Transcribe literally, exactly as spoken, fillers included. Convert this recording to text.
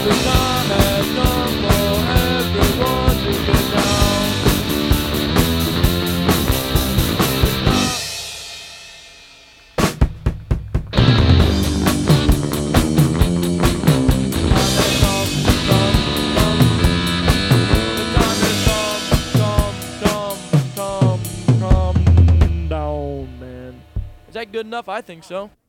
The time has come for everyone to get down. The time has come, come, come, come, come down, man. Is that good enough? I think so.